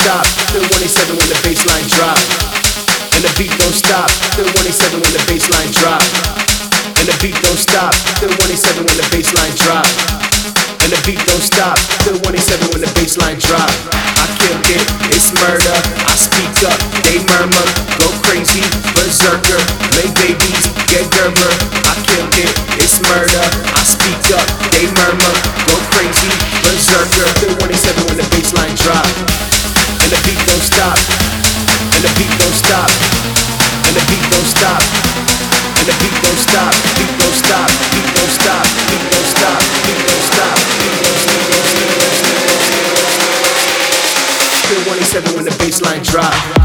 stop. Feel 187 when the bassline drop. And the beat don't stop. Feel 187 when the bassline drop. And the beat don't stop. Feel 187 when the bassline drop. And the beat don't stop. Feel 187 when the bassline drop. I killed it, it's murder. I speak up, they murmur. Go crazy, berserker. Make babies, get Gerber. I killed it, it's murder. I speak up, they murmur. Go crazy, berserker. Feel 187 when the bassline drop. And the beat don't stop. And the beat don't stop. And the beat don't stop. And the beat don't stop. Beat don't stop. Beat don't stop. Beat don't stop. Beat don't stop. Beat don't stop. Feel 187 when the bassline drop.